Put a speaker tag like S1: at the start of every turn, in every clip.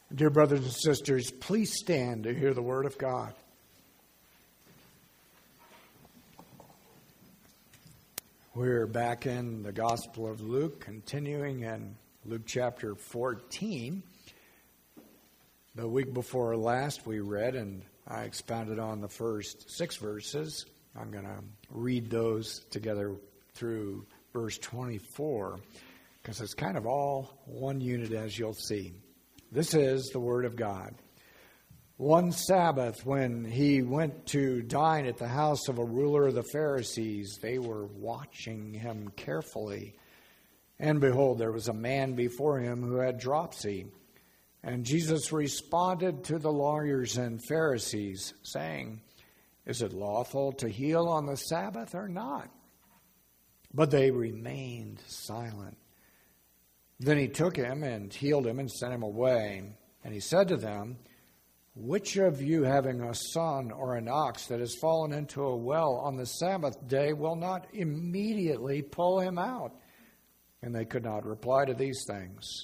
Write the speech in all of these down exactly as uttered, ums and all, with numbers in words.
S1: Dear brothers and sisters, please stand to hear the word of God. We're back in the Gospel of Luke, continuing in Luke chapter fourteen. The week before last we read, and I expounded on the first six verses. I'm going to read those together through verse twenty-four, because it's kind of all one unit, as you'll see. This is the Word of God. One Sabbath, when he went to dine at the house of a ruler of the Pharisees, they were watching him carefully. And behold, there was a man before him who had dropsy. And Jesus responded to the lawyers and Pharisees, saying, "Is it lawful to heal on the Sabbath or not?" But they remained silent. Then he took him and healed him and sent him away. And he said to them, "Which of you, having a son or an ox that has fallen into a well on the Sabbath day, will not immediately pull him out?" And they could not reply to these things.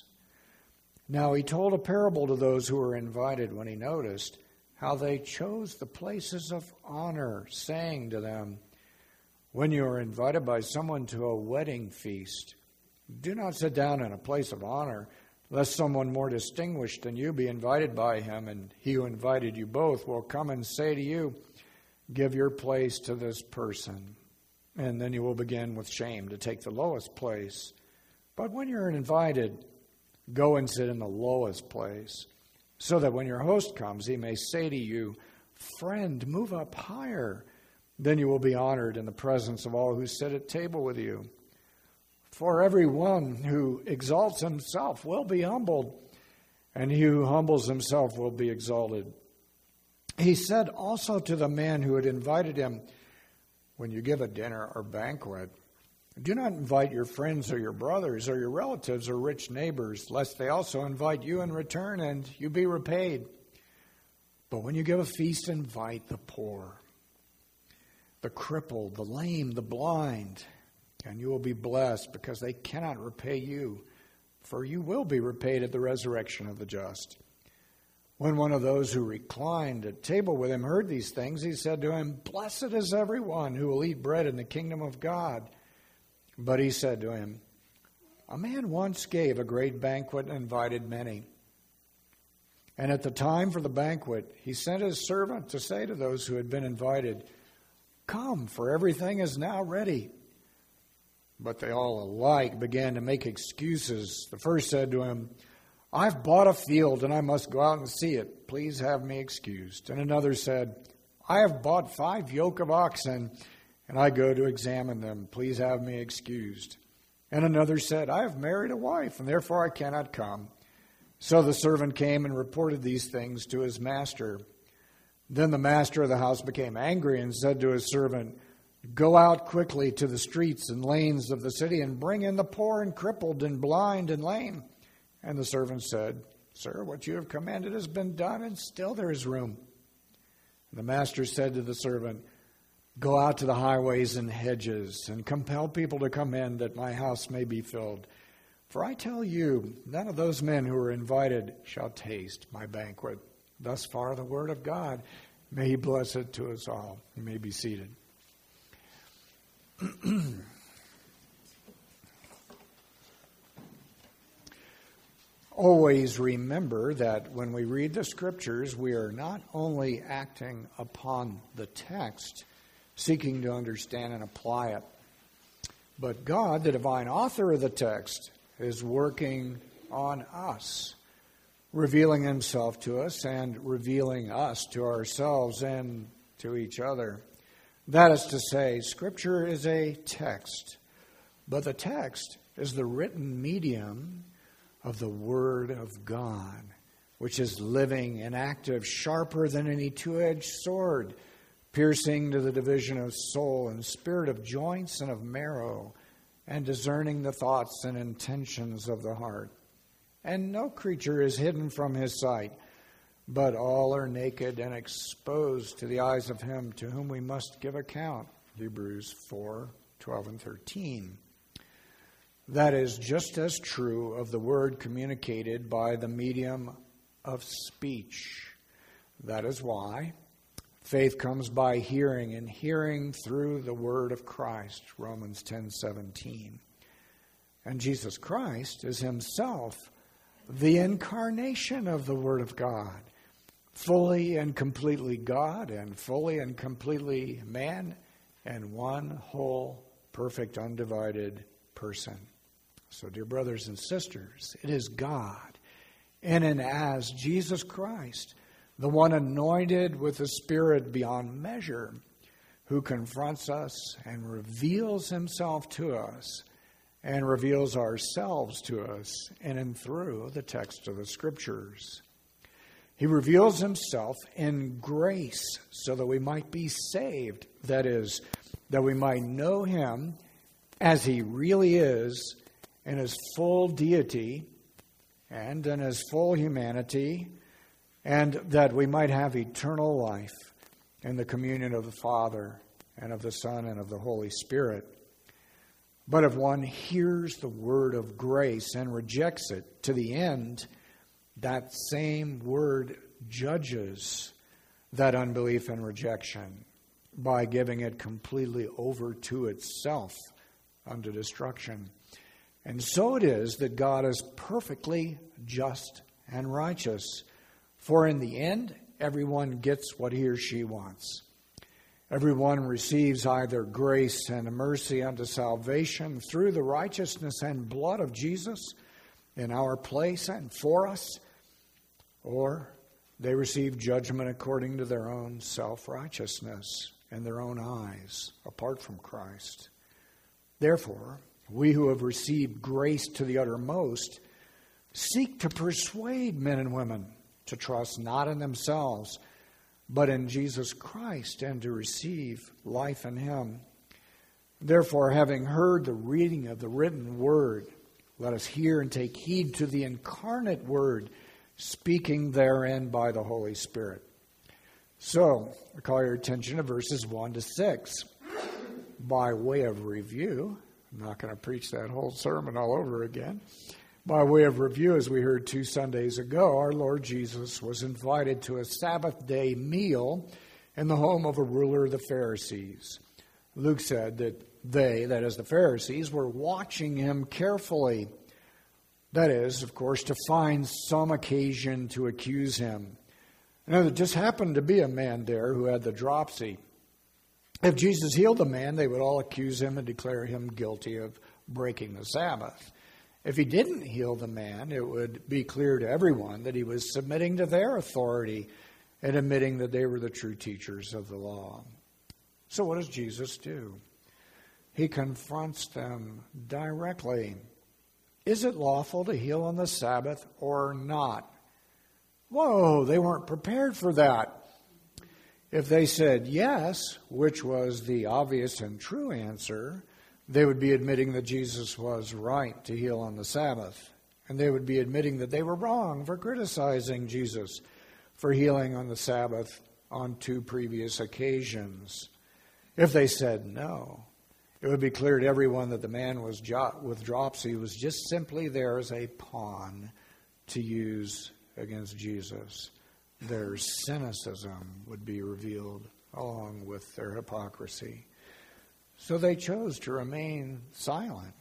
S1: Now he told a parable to those who were invited when he noticed how they chose the places of honor, saying to them, "When you are invited by someone to a wedding feast, do not sit down in a place of honor, lest someone more distinguished than you be invited by him, and he who invited you both will come and say to you, 'Give your place to this person.' And then you will begin with shame to take the lowest place. But when you're invited, go and sit in the lowest place, so that when your host comes, he may say to you, 'Friend, move up higher.' Then you will be honored in the presence of all who sit at table with you. For everyone who exalts himself will be humbled, and he who humbles himself will be exalted." He said also to the man who had invited him, "When you give a dinner or banquet, do not invite your friends or your brothers or your relatives or rich neighbors, lest they also invite you in return and you be repaid. But when you give a feast, invite the poor, the crippled, the lame, the blind, and you will be blessed, because they cannot repay you, for you will be repaid at the resurrection of the just." When one of those who reclined at table with him heard these things, he said to him, "Blessed is everyone who will eat bread in the kingdom of God." But he said to him, "A man once gave a great banquet and invited many. And at the time for the banquet, he sent his servant to say to those who had been invited, 'Come, for everything is now ready.' But they all alike began to make excuses. The first said to him, 'I've bought a field and I must go out and see it. Please have me excused.' And another said, 'I have bought five yoke of oxen and I go to examine them. Please have me excused.' And another said, 'I have married a wife and therefore I cannot come.' So the servant came and reported these things to his master. Then the master of the house became angry and said to his servant, 'Go out quickly to the streets and lanes of the city and bring in the poor and crippled and blind and lame.' And the servant said, 'Sir, what you have commanded has been done, and still there is room.' And the master said to the servant, 'Go out to the highways and hedges and compel people to come in, that my house may be filled. For I tell you, none of those men who are invited shall taste my banquet.'" Thus far the word of God. May he bless it to us all. You may be seated. Always remember that when we read the Scriptures, we are not only acting upon the text, seeking to understand and apply it, but God, the divine author of the text, is working on us, revealing himself to us and revealing us to ourselves and to each other. That is to say, Scripture is a text, but the text is the written medium of the Word of God, which is living and active, sharper than any two-edged sword, piercing to the division of soul and spirit, of joints and of marrow, and discerning the thoughts and intentions of the heart. And no creature is hidden from his sight, but all are naked and exposed to the eyes of him to whom we must give account. Hebrews four, twelve and thirteen. That is just as true of the word communicated by the medium of speech. That is why faith comes by hearing, and hearing through the word of Christ, Romans ten seventeen. And Jesus Christ is himself the incarnation of the Word of God, fully and completely God and fully and completely man, and one whole, perfect, undivided person. So, dear brothers and sisters, it is God in and as Jesus Christ, the one anointed with the Spirit beyond measure, who confronts us and reveals himself to us and reveals ourselves to us in and through the text of the Scriptures. He reveals himself in grace so that we might be saved. That is, that we might know him as he really is in his full deity and in his full humanity, and that we might have eternal life in the communion of the Father and of the Son and of the Holy Spirit. But if one hears the word of grace and rejects it to the end, that same word judges that unbelief and rejection by giving it completely over to itself unto destruction. And so it is that God is perfectly just and righteous, for in the end, everyone gets what he or she wants. Everyone receives either grace and mercy unto salvation through the righteousness and blood of Jesus in our place and for us, or they receive judgment according to their own self-righteousness in their own eyes, apart from Christ. Therefore, we who have received grace to the uttermost seek to persuade men and women to trust not in themselves, but in Jesus Christ, and to receive life in him. Therefore, having heard the reading of the written word, let us hear and take heed to the incarnate word, speaking therein by the Holy Spirit. So, I call your attention to verses one to six. By way of review, I'm not going to preach that whole sermon all over again. By way of review, as we heard two Sundays ago, our Lord Jesus was invited to a Sabbath day meal in the home of a ruler of the Pharisees. Luke said that they, that is the Pharisees, were watching him carefully. That is, of course, to find some occasion to accuse him. Now, there just happened to be a man there who had the dropsy. If Jesus healed the man, they would all accuse him and declare him guilty of breaking the Sabbath. If he didn't heal the man, it would be clear to everyone that he was submitting to their authority and admitting that they were the true teachers of the law. So what does Jesus do? He confronts them directly. Is it lawful to heal on the Sabbath or not? Whoa, they weren't prepared for that. If they said yes, which was the obvious and true answer, they would be admitting that Jesus was right to heal on the Sabbath. And they would be admitting that they were wrong for criticizing Jesus for healing on the Sabbath on two previous occasions. If they said no, it would be clear to everyone that the man was jo- with dropsy was just simply there as a pawn to use against Jesus. Their cynicism would be revealed along with their hypocrisy. So they chose to remain silent.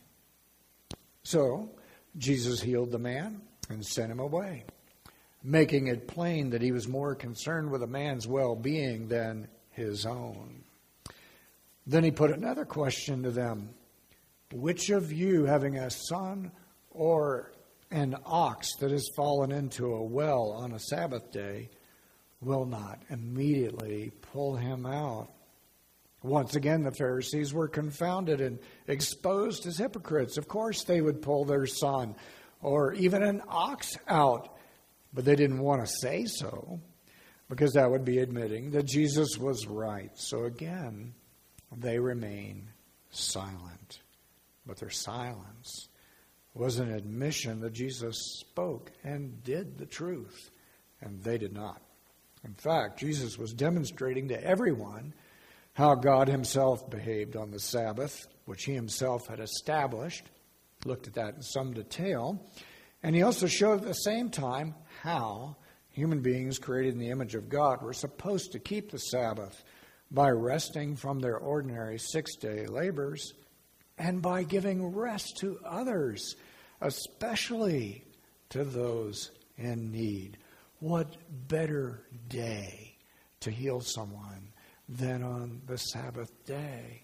S1: So Jesus healed the man and sent him away, making it plain that he was more concerned with a man's well-being than his own. Then he put another question to them. Which of you, having a son or an ox that has fallen into a well on a Sabbath day, will not immediately pull him out? Once again, the Pharisees were confounded and exposed as hypocrites. Of course, they would pull their son or even an ox out, but they didn't want to say so because that would be admitting that Jesus was right. So again, they remain silent. But their silence was an admission that Jesus spoke and did the truth, and they did not. In fact, Jesus was demonstrating to everyone how God himself behaved on the Sabbath, which he himself had established. Looked at that in some detail. And he also showed at the same time how human beings created in the image of God were supposed to keep the Sabbath by resting from their ordinary six-day labors and by giving rest to others, especially to those in need. What better day to heal someone than on the Sabbath day?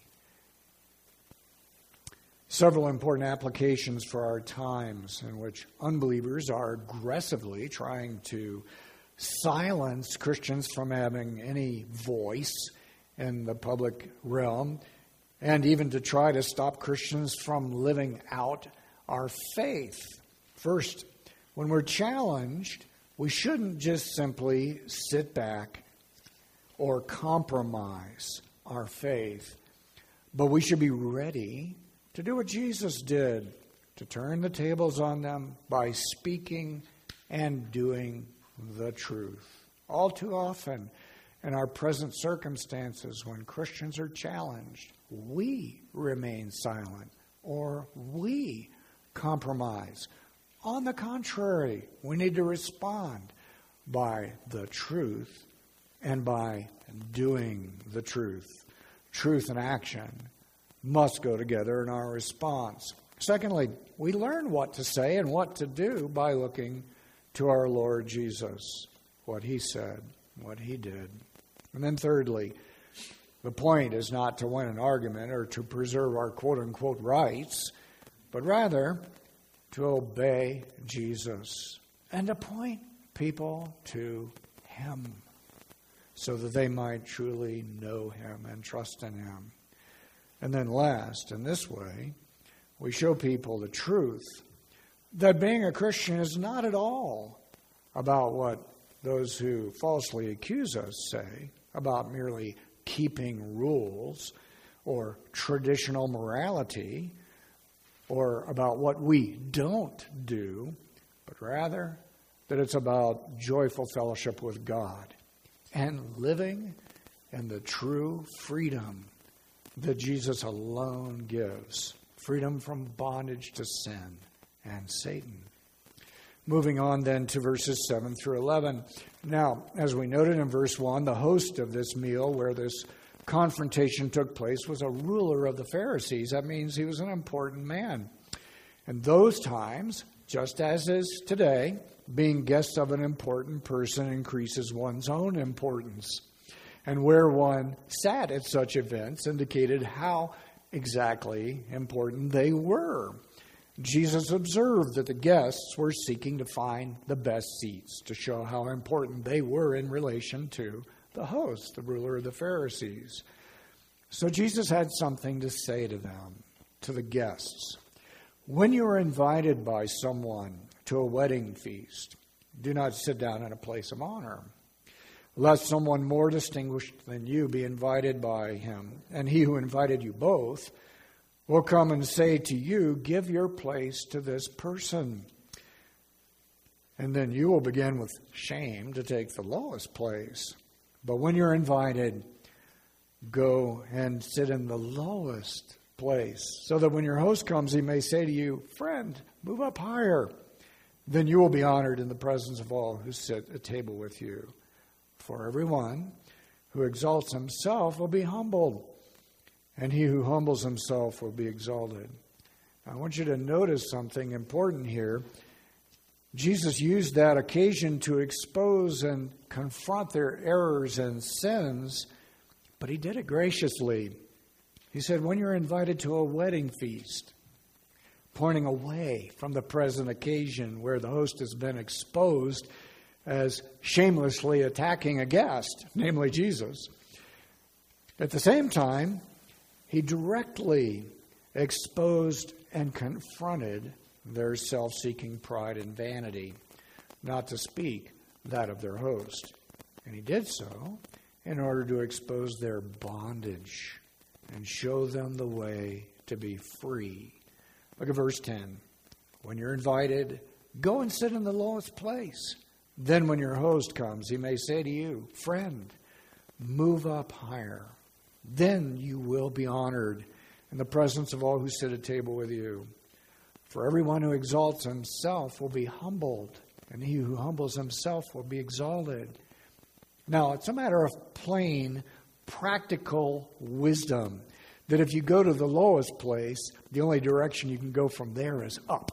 S1: Several important applications for our times in which unbelievers are aggressively trying to silence Christians from having any voice in the public realm, and even to try to stop Christians from living out our faith. First, when we're challenged, we shouldn't just simply sit back or compromise our faith, but we should be ready to do what Jesus did, to turn the tables on them by speaking and doing the truth. All too often, in our present circumstances, when Christians are challenged, we remain silent or we compromise. On the contrary, we need to respond by the truth and by doing the truth. Truth and action must go together in our response. Secondly, we learn what to say and what to do by looking to our Lord Jesus, what he said, what he did. And then thirdly, the point is not to win an argument or to preserve our quote-unquote rights, but rather to obey Jesus and to point people to him so that they might truly know him and trust in him. And then last, in this way, we show people the truth that being a Christian is not at all about what those who falsely accuse us say, about merely keeping rules or traditional morality, or about what we don't do, but rather that it's about joyful fellowship with God and living in the true freedom that Jesus alone gives. Freedom from bondage to sin and Satan. Moving on then to verses seven through eleven. Now, as we noted in verse one, the host of this meal where this confrontation took place was a ruler of the Pharisees. That means he was an important man. In those times, just as is today, being guest of an important person increases one's own importance. And where one sat at such events indicated how exactly important they were. Jesus observed that the guests were seeking to find the best seats to show how important they were in relation to the host, the ruler of the Pharisees. So Jesus had something to say to them, to the guests. When you are invited by someone to a wedding feast, do not sit down in a place of honor, lest someone more distinguished than you be invited by him, and he who invited you both will come and say to you, give your place to this person. And then you will begin with shame to take the lowest place. But when you're invited, go and sit in the lowest place, so that when your host comes, he may say to you, friend, move up higher. Then you will be honored in the presence of all who sit at table with you. For everyone who exalts himself will be humbled, and he who humbles himself will be exalted. I want you to notice something important here. Jesus used that occasion to expose and confront their errors and sins, but he did it graciously. He said, when you're invited to a wedding feast, pointing away from the present occasion where the host has been exposed as shamelessly attacking a guest, namely Jesus. At the same time, he directly exposed and confronted their self-seeking pride and vanity, not to speak that of their host. And he did so in order to expose their bondage and show them the way to be free. Look at verse ten. When you're invited, go and sit in the lowest place. Then when your host comes, he may say to you, friend, move up higher. Then you will be honored in the presence of all who sit at table with you. For everyone who exalts himself will be humbled, and he who humbles himself will be exalted. Now, it's a matter of plain, practical wisdom, that if you go to the lowest place, the only direction you can go from there is up.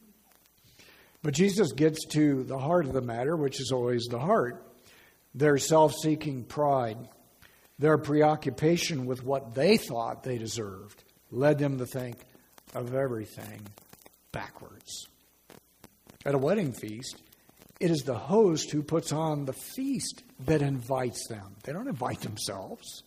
S1: But Jesus gets to the heart of the matter, which is always the heart. Their self-seeking pride, their preoccupation with what they thought they deserved, led them to think of everything backwards. At a wedding feast, it is the host who puts on the feast that invites them. They don't invite themselves.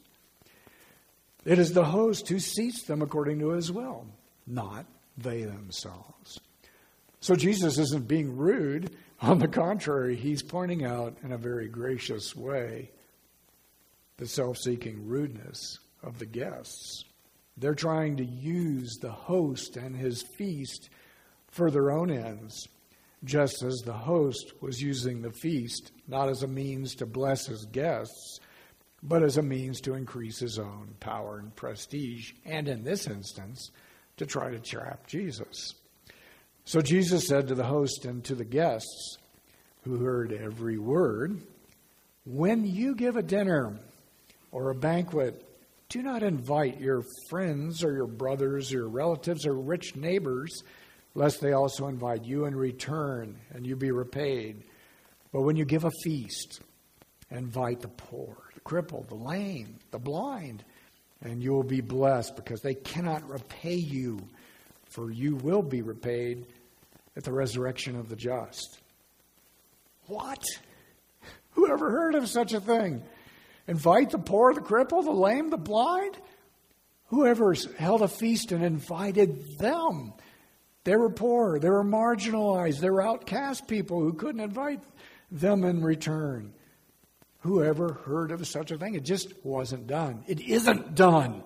S1: It is the host who seats them according to his will, not they themselves. So Jesus isn't being rude. On the contrary, he's pointing out in a very gracious way the self-seeking rudeness of the guests. They're trying to use the host and his feast for their own ends, just as the host was using the feast not as a means to bless his guests, but as a means to increase his own power and prestige, and in this instance, to try to trap Jesus. So Jesus said to the host and to the guests, who heard every word, "When you give a dinner or a banquet, do not invite your friends or your brothers or your relatives or rich neighbors, lest they also invite you in return and you be repaid. But when you give a feast, invite the poor, the crippled, the lame, the blind, and you will be blessed, because they cannot repay you, for you will be repaid at the resurrection of the just." What? Who ever heard of such a thing? Invite the poor, the crippled, the lame, the blind? Whoever held a feast and invited them? They were poor, they were marginalized, they were outcast people who couldn't invite them in return. Whoever heard of such a thing? It just wasn't done. It isn't done.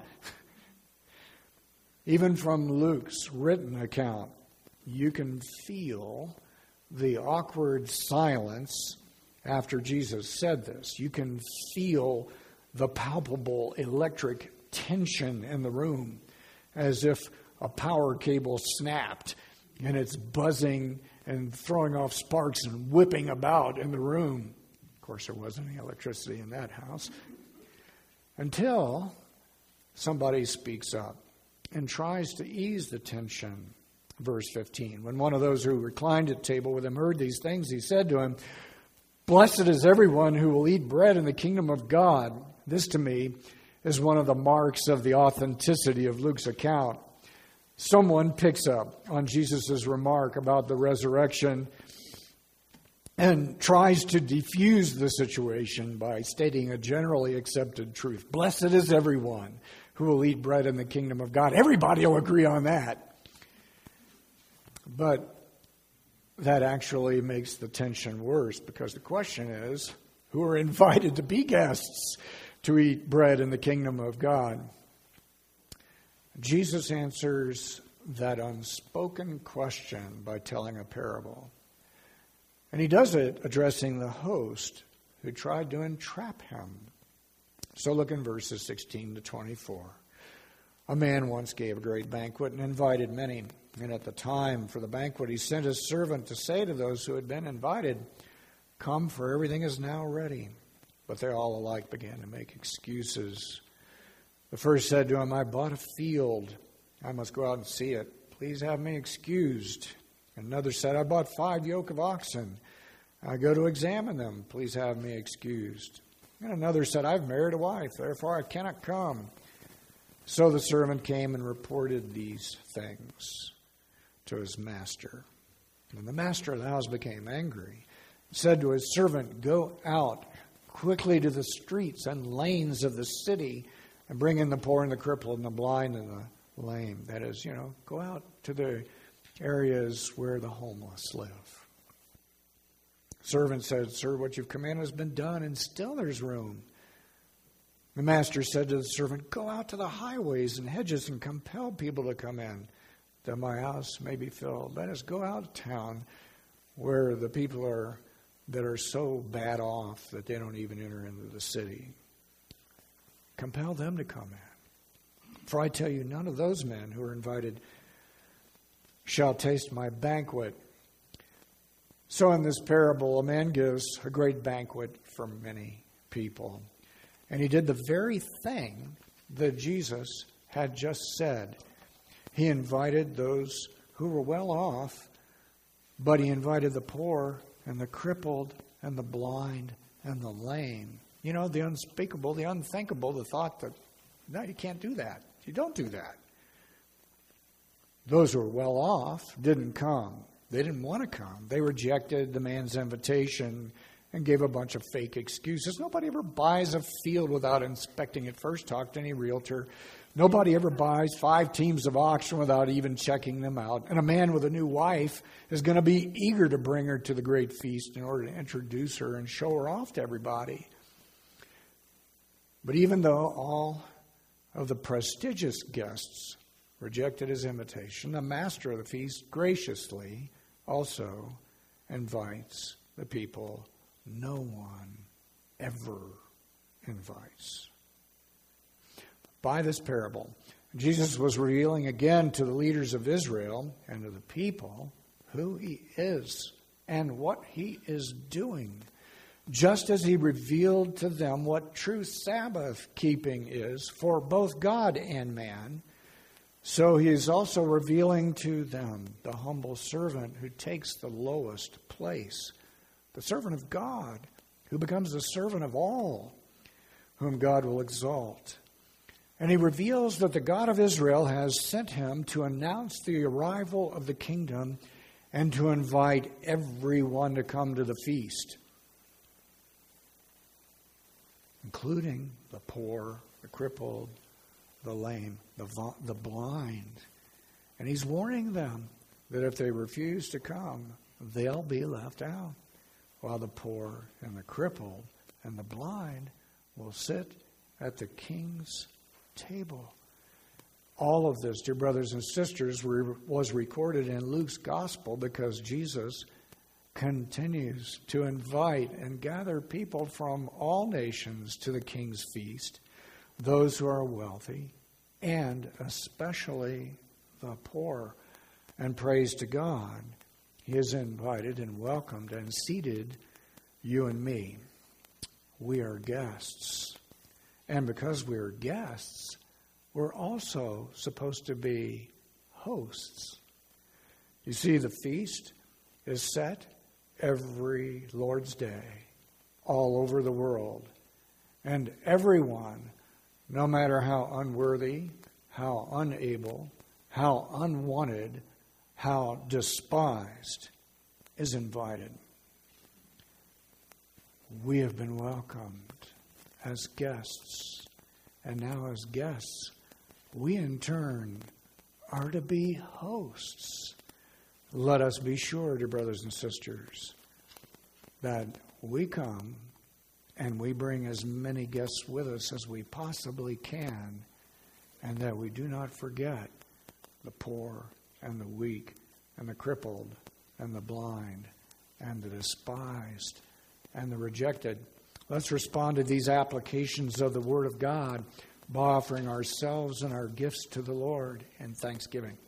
S1: Even from Luke's written account, you can feel the awkward silence after Jesus said this. You can feel the palpable electric tension in the room, as if a power cable snapped and it's buzzing and throwing off sparks and whipping about in the room. Of course, there wasn't any electricity in that house. Until somebody speaks up and tries to ease the tension. Verse fifteen, when one of those who reclined at table with him heard these things, he said to him, "Blessed is everyone who will eat bread in the kingdom of God." This, to me, is one of the marks of the authenticity of Luke's account. Someone picks up on Jesus' remark about the resurrection and tries to defuse the situation by stating a generally accepted truth. Blessed is everyone who will eat bread in the kingdom of God. Everybody will agree on that. But that actually makes the tension worse, because the question is, who are invited to be guests to eat bread in the kingdom of God? Jesus answers that unspoken question by telling a parable. And he does it addressing the host who tried to entrap him. So look in verses sixteen to twenty-four. A man once gave a great banquet and invited many. And at the time for the banquet, he sent his servant to say to those who had been invited, "Come, for everything is now ready." But they all alike began to make excuses. The first said to him, "I bought a field. I must go out and see it. Please have me excused." Another said, "I bought five yoke of oxen. I go to examine them. Please have me excused." And another said, "I've married a wife, therefore I cannot come." So the servant came and reported these things to his master. And the master of the house became angry, and said to his servant, "Go out quickly to the streets and lanes of the city and bring in the poor and the crippled and the blind and the lame." That is, you know, go out to the areas where the homeless live. Servant said, "Sir, what you've commanded has been done, and still there's room." The master said to the servant, "Go out to the highways and hedges and compel people to come in, that my house may be filled." Let us go out of town where the people are that are so bad off that they don't even enter into the city. Compel them to come in. For I tell you, none of those men who are invited shall taste my banquet. So in this parable, a man gives a great banquet for many people. And he did the very thing that Jesus had just said. He invited those who were well off, but he invited the poor and the crippled and the blind and the lame. You know, the unspeakable, the unthinkable, the thought that, no, you can't do that. You don't do that. Those who were well off didn't come. They didn't want to come. They rejected the man's invitation and gave a bunch of fake excuses. Nobody ever buys a field without inspecting it first. Talk to any realtor. Nobody ever buys five teams of oxen without even checking them out. And a man with a new wife is going to be eager to bring her to the great feast in order to introduce her and show her off to everybody. But even though all of the prestigious guests rejected his invitation, the master of the feast graciously also invites the people no one ever invites. By this parable, Jesus was revealing again to the leaders of Israel and to the people who he is and what he is doing, just as he revealed to them what true Sabbath keeping is for both God and man. So he is also revealing to them the humble servant who takes the lowest place, the servant of God, who becomes the servant of all, whom God will exalt. And he reveals that the God of Israel has sent him to announce the arrival of the kingdom and to invite everyone to come to the feast, including the poor, the crippled, the lame, the, the blind. And he's warning them that if they refuse to come, they'll be left out, while the poor and the crippled and the blind will sit at the king's table. All of this, dear brothers and sisters, was recorded in Luke's gospel because Jesus continues to invite and gather people from all nations to the king's feast, those who are wealthy, and especially the poor. And praise to God, he has invited and welcomed and seated you and me. We are guests. And because we're guests, we're also supposed to be hosts. You see, the feast is set every Lord's Day all over the world. And everyone, no matter how unworthy, how unable, how unwanted, how despised, is invited. We have been welcomed as guests. And now as guests, we in turn are to be hosts. Let us be sure, dear brothers and sisters, that we come and we bring as many guests with us as we possibly can, and that we do not forget the poor and the weak and the crippled and the blind and the despised and the rejected. Let's respond to these applications of the Word of God by offering ourselves and our gifts to the Lord in thanksgiving.